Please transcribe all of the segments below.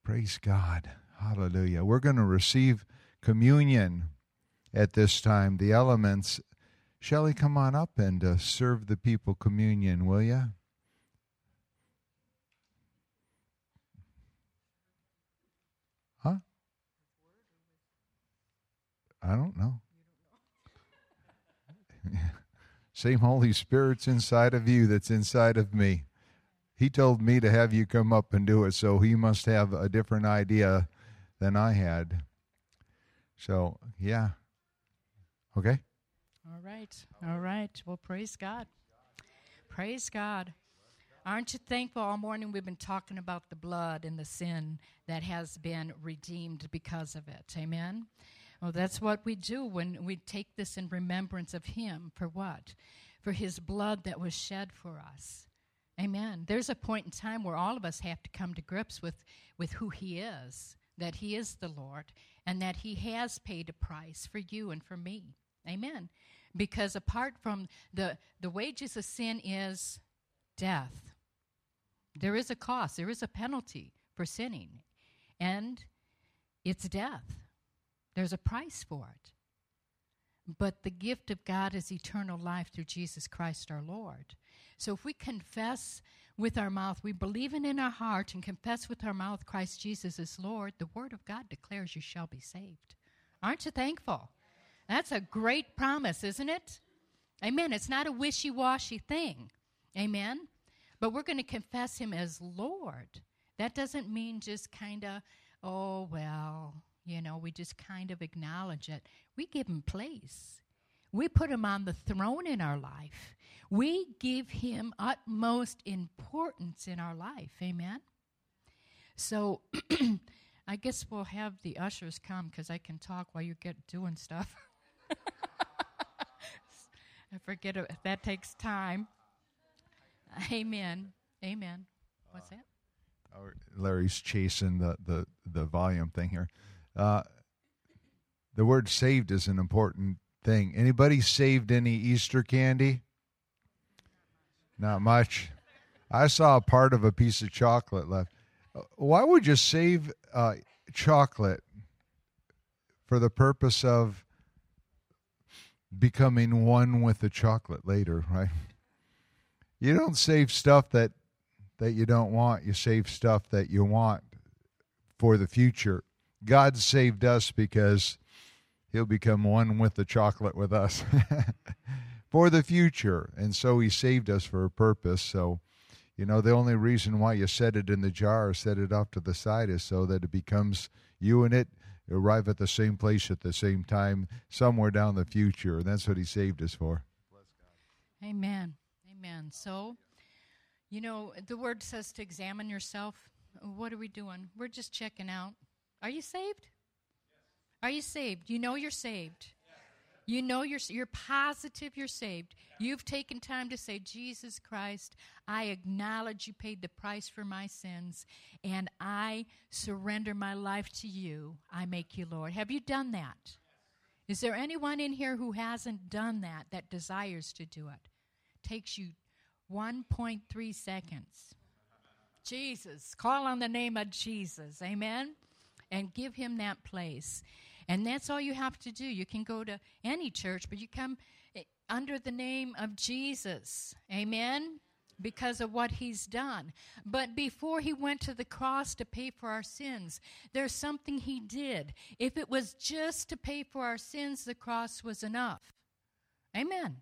Praise God. Hallelujah. We're going to receive communion at this time. The elements. Shelley, come on up and serve the people communion, will you? Huh? I don't know. Same Holy Spirit's inside of you that's inside of me. He told me to have you come up and do it, so he must have a different idea than I had. So, yeah. Okay? All right. All right. Well, praise God. Praise God. Aren't you thankful? All morning we've been talking about the blood and the sin that has been redeemed because of it. Amen? Well, that's what we do when we take this in remembrance of him. For what? For his blood that was shed for us. Amen. There's a point in time where all of us have to come to grips with who he is, that he is the Lord, and that he has paid a price for you and for me. Amen. Because apart from the wages of sin is death. There is a cost. There is a penalty for sinning. And it's death. There's a price for it. But the gift of God is eternal life through Jesus Christ our Lord. So if we confess with our mouth, we believe in our heart and confess with our mouth Christ Jesus is Lord, the Word of God declares you shall be saved. Aren't you thankful? That's a great promise, isn't it? Amen. It's not a wishy-washy thing. Amen. But we're going to confess him as Lord. That doesn't mean just kind of, oh, well, we just kind of acknowledge it. We give him place. We put him on the throne in our life. We give him utmost importance in our life. Amen. So I guess we'll have the ushers come because I can talk while you get doing stuff. I forget if that takes time. Amen. Amen. What's that? Larry's chasing the volume thing here. The word saved is an important thing. Anybody saved any Easter candy? Not much. I saw a part of a piece of chocolate left. Why would you save chocolate for the purpose of becoming one with the chocolate later, right? You don't save stuff that you don't want. You save stuff that you want for the future. God saved us because he'll become one with the chocolate with us for the future. And so he saved us for a purpose. So, the only reason why you set it in the jar or set it off to the side is so that it becomes you and it arrive at the same place at the same time somewhere down the future. And that's what he saved us for. Amen. Amen. So, the word says to examine yourself. What are we doing? We're just checking out. Are you saved? Yes. Are you saved? You know you're saved. Yes. You're positive you're saved. You've taken time to say, Jesus Christ, I acknowledge you paid the price for my sins, and I surrender my life to you. I make you Lord. Have you done that? Yes. Is there anyone in here who hasn't done that desires to do it? Takes you 1.3 seconds. Jesus. Call on the name of Jesus. Amen? And give him that place. And that's all you have to do. You can go to any church, but you come under the name of Jesus. Amen? Because of what he's done. But before he went to the cross to pay for our sins, there's something he did. If it was just to pay for our sins, the cross was enough. Amen.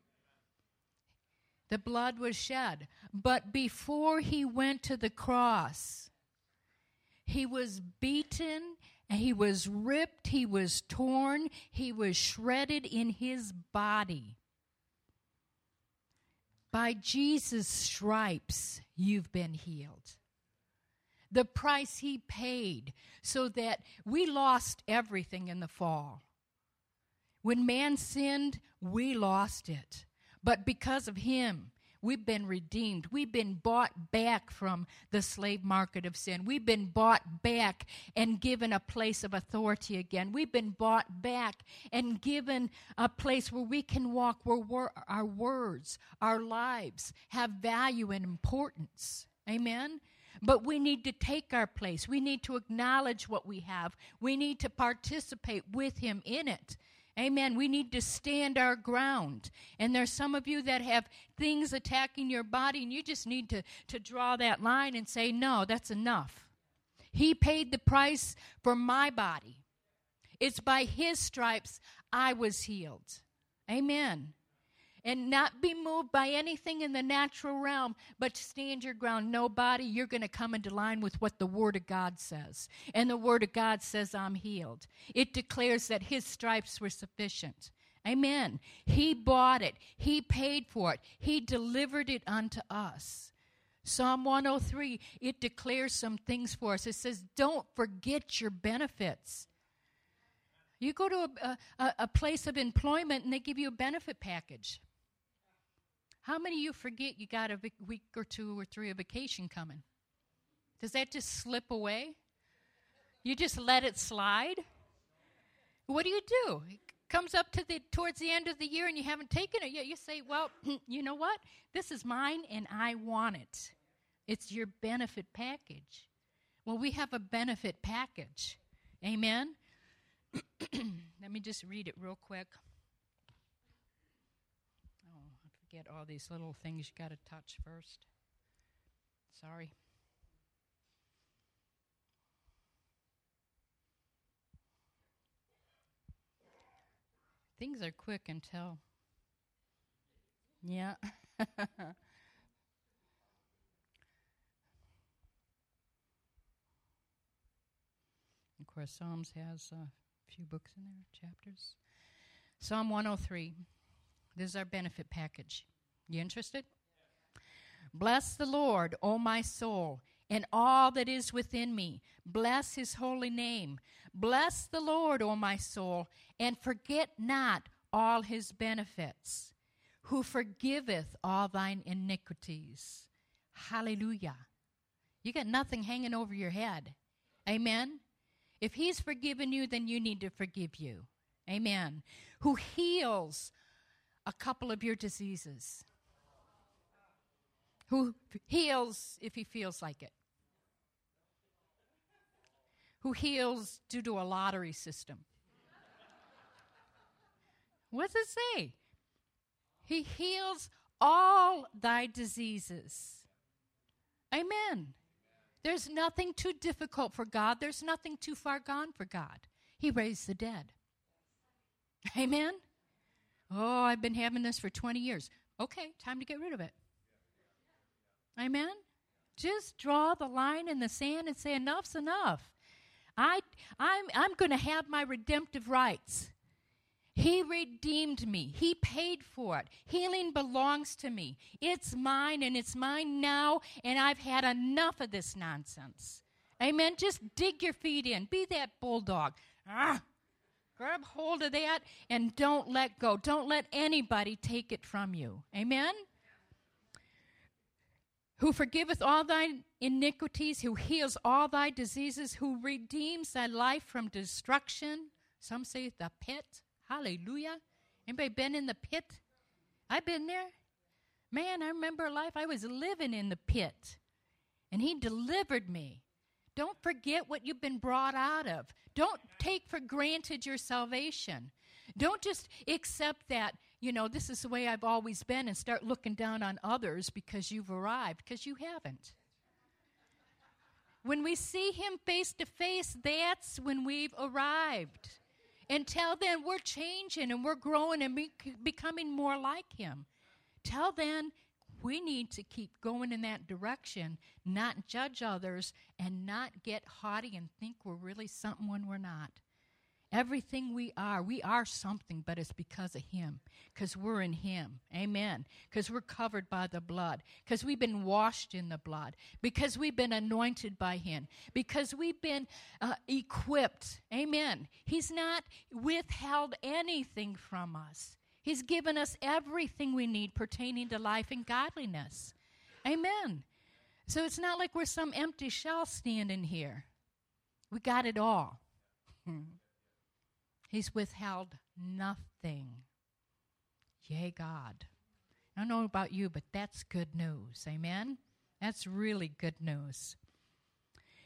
The blood was shed. But before he went to the cross, he was beaten, and he was ripped, he was torn, he was shredded in his body. By Jesus' stripes, you've been healed. The price he paid so that we lost everything in the fall. When man sinned, we lost it. But because of him, we've been redeemed. We've been bought back from the slave market of sin. We've been bought back and given a place of authority again. We've been bought back and given a place where we can walk, where our words, our lives have value and importance. Amen? But we need to take our place. We need to acknowledge what we have. We need to participate with him in it. Amen. We need to stand our ground. And there's some of you that have things attacking your body, and you just need to draw that line and say, no, that's enough. He paid the price for my body. It's by his stripes I was healed. Amen. And not be moved by anything in the natural realm, but stand your ground. No body, you're going to come into line with what the Word of God says. And the Word of God says, I'm healed. It declares that his stripes were sufficient. Amen. He bought it. He paid for it. He delivered it unto us. Psalm 103, it declares some things for us. It says, don't forget your benefits. You go to a place of employment and they give you a benefit package. How many of you forget you got a week or 2 or 3 of vacation coming? Does that just slip away? You just let it slide? What do? It comes up to towards the end of the year and you haven't taken it yet. You say, well, you know what? This is mine and I want it. It's your benefit package. Well, we have a benefit package. Amen? Let me just read it real quick. Get all these little things you got to touch first. Sorry. Things are quick until. Yeah. Of course, Psalms has a few books in there, chapters. Psalm 103. This is our benefit package. You interested? Bless the Lord, O my soul, and all that is within me. Bless his holy name. Bless the Lord, O my soul, and forget not all his benefits, who forgiveth all thine iniquities. Hallelujah. You got nothing hanging over your head. Amen? If he's forgiven you, then you need to forgive you. Amen. Who heals a couple of your diseases. Who heals if he feels like it. Who heals due to a lottery system. What does it say? He heals all thy diseases. Amen. There's nothing too difficult for God. There's nothing too far gone for God. He raised the dead. Amen. Oh, I've been having this for 20 years. Okay, time to get rid of it. Amen? Just draw the line in the sand and say, enough's enough. I'm going to have my redemptive rights. He redeemed me. He paid for it. Healing belongs to me. It's mine, and it's mine now, and I've had enough of this nonsense. Amen? Just dig your feet in. Be that bulldog. Grab hold of that and don't let go. Don't let anybody take it from you. Amen? Who forgiveth all thy iniquities, who heals all thy diseases, who redeems thy life from destruction. Some say the pit. Hallelujah. Anybody been in the pit? I've been there. Man, I remember a life I was living in the pit. And he delivered me. Don't forget what you've been brought out of. Don't take for granted your salvation. Don't just accept that, this is the way I've always been and start looking down on others because you've arrived, because you haven't. When we see him face to face, that's when we've arrived. Until then, we're changing and we're growing and becoming more like him. Till then, we need to keep going in that direction, not judge others, and not get haughty and think we're really something when we're not. Everything we are something, but it's because of him, because we're in him. Amen. Because we're covered by the blood, because we've been washed in the blood, because we've been anointed by him, because we've been equipped. Amen. He's not withheld anything from us. He's given us everything we need pertaining to life and godliness. Amen. So it's not like we're some empty shell standing here. We got it all. He's withheld nothing. Yea, God. I don't know about you, but that's good news. Amen? That's really good news.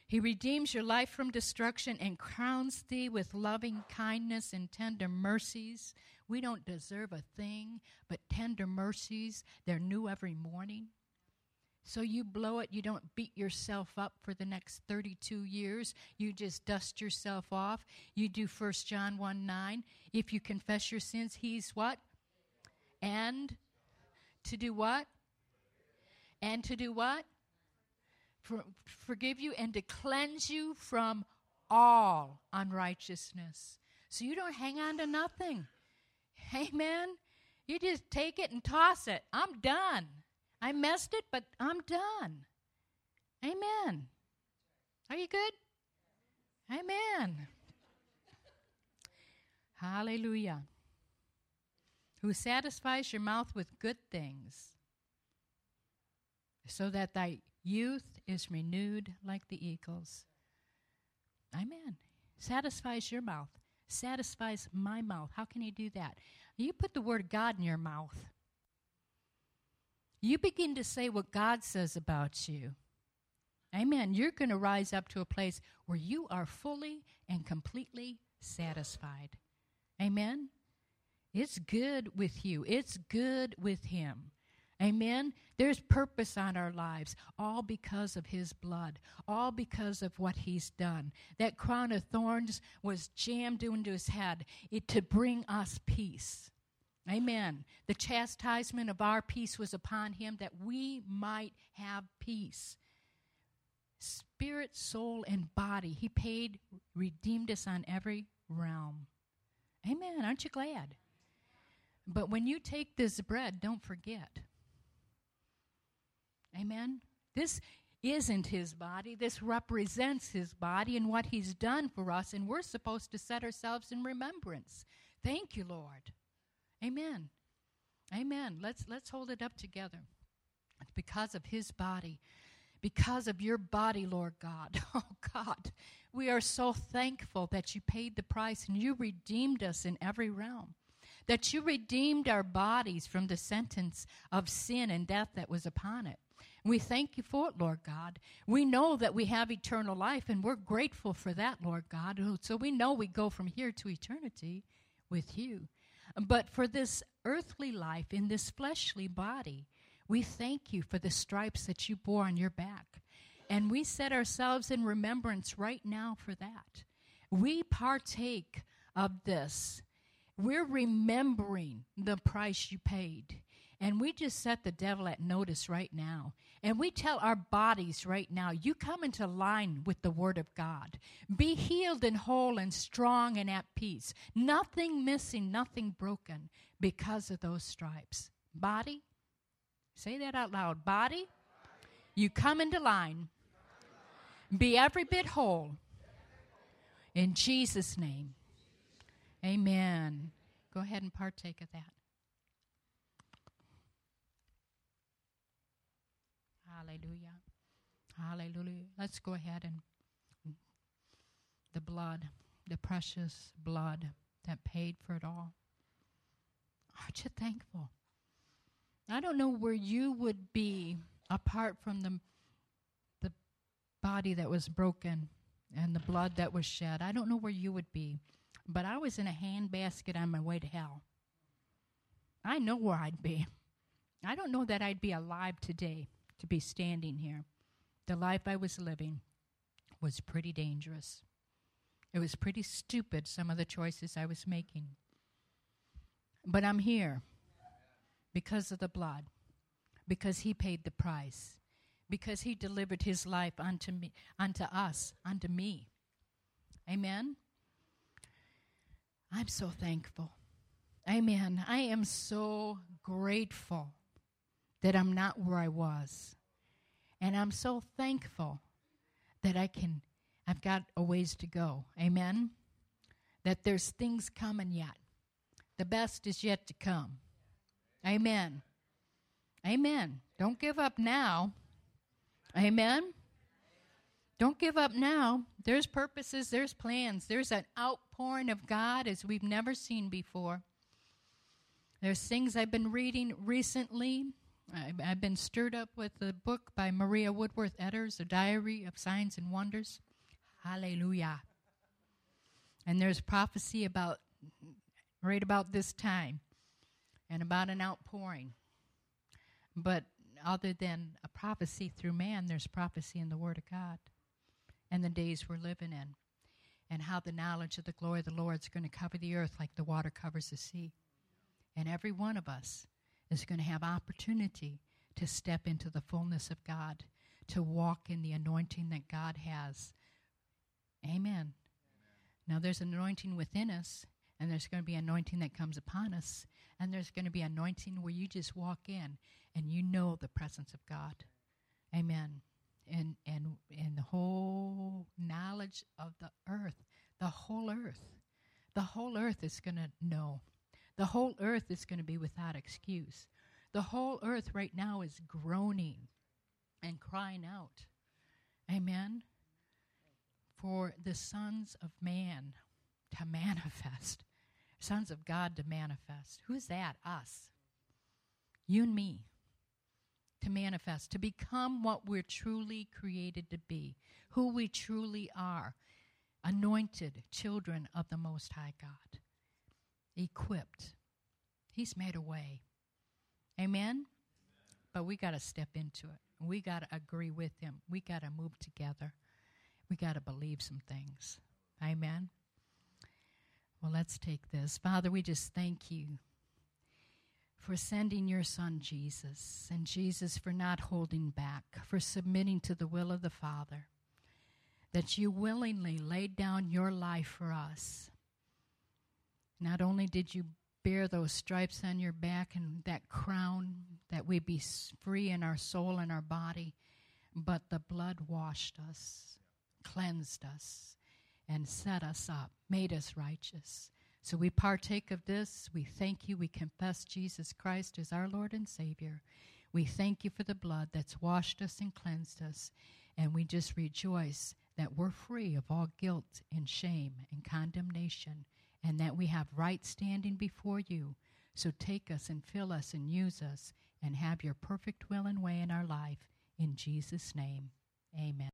He redeems your life from destruction and crowns thee with loving kindness and tender mercies. We don't deserve a thing, but tender mercies, they're new every morning. So you blow it, you don't beat yourself up for the next 32 years. You just dust yourself off. You do 1 John 1:9. If you confess your sins, he's what? And to do what? And to do what? Forgive you and to cleanse you from all unrighteousness. So you don't hang on to nothing. Amen? You just take it and toss it. I'm done. I messed it, but I'm done. Amen. Are you good? Amen. Hallelujah. Who satisfies your mouth with good things, so that thy youth is renewed like the eagles. Amen. Satisfies your mouth. Satisfies my mouth. How can he do that? You put the word God in your mouth. You begin to say what God says about you. Amen. You're going to rise up to a place where you are fully and completely satisfied. Amen. It's good with you. It's good with him. Amen. There's purpose on our lives, all because of his blood, all because of what he's done. That crown of thorns was jammed into his head to bring us peace. Amen. The chastisement of our peace was upon him that we might have peace. Spirit, soul, and body. He paid, redeemed us on every realm. Amen. Aren't you glad? But when you take this bread, don't forget. Amen. This isn't his body. This represents his body and what he's done for us, and we're supposed to set ourselves in remembrance. Thank you, Lord. Amen. Amen. Let's hold it up together. It's because of his body, because of your body, Lord God. Oh, God, we are so thankful that you paid the price and you redeemed us in every realm, that you redeemed our bodies from the sentence of sin and death that was upon it. We thank you for it, Lord God. We know that we have eternal life, and we're grateful for that, Lord God. So we know we go from here to eternity with you. But for this earthly life, in this fleshly body, we thank you for the stripes that you bore on your back. And we set ourselves in remembrance right now for that. We partake of this. We're remembering the price you paid. And we just set the devil at notice right now. And we tell our bodies right now, you come into line with the word of God. Be healed and whole and strong and at peace. Nothing missing, nothing broken because of those stripes. Body, say that out loud. Body, you come into line. Be every bit whole. In Jesus' name. Amen. Go ahead and partake of that. Hallelujah. Hallelujah. Let's go ahead and the blood, the precious blood that paid for it all. Aren't you thankful? I don't know where you would be apart from the body that was broken and the blood that was shed. I don't know where you would be, but I was in a handbasket on my way to hell. I know where I'd be. I don't know that I'd be alive today to be standing here. The life I was living was pretty dangerous. It was pretty stupid, some of the choices I was making. But I'm here because of the blood, because he paid the price, because he delivered his life unto me, unto us, unto me. Amen? I'm so thankful. Amen. I am so grateful that I'm not where I was. And I'm so thankful that I've got a ways to go. Amen? That there's things coming yet. The best is yet to come. Amen. Amen. Don't give up now. Amen? Don't give up now. There's purposes, there's plans. There's an outpouring of God as we've never seen before. There's things I've been reading recently I've been stirred up with the book by Maria Woodworth Edders, A Diary of Signs and Wonders. Hallelujah. And there's prophecy about, right about this time, and about an outpouring. But other than a prophecy through man, there's prophecy in the Word of God and the days we're living in, and how the knowledge of the glory of the Lord is going to cover the earth like the water covers the sea. And every one of us is going to have opportunity to step into the fullness of God, to walk in the anointing that God has. Amen. Now there's an anointing within us, and there's going to be anointing that comes upon us, and there's going to be anointing where you just walk in and you know the presence of God. Amen. And the whole knowledge of the earth, the whole earth is going to know. The whole earth is going to be without excuse. The whole earth right now is groaning and crying out. Amen. For the sons of man to manifest. Sons of God to manifest. Who's that? Us. You and me. To manifest. To become what we're truly created to be. Who we truly are. Anointed children of the Most High God. Equipped. He's made a way. Amen? But we got to step into it. We got to agree with him. We got to move together. We got to believe some things. Amen? Well, let's take this. Father, we just thank you for sending your son, Jesus, and Jesus for not holding back, for submitting to the will of the Father, that you willingly laid down your life for us. Not only did you bear those stripes on your back and that crown, that we be free in our soul and our body, but the blood washed us, cleansed us, and set us up, made us righteous. So we partake of this. We thank you. We confess Jesus Christ as our Lord and Savior. We thank you for the blood that's washed us and cleansed us. And we just rejoice that we're free of all guilt and shame and condemnation, and that we have right standing before you. So take us and fill us and use us and have your perfect will and way in our life. In Jesus' name, amen.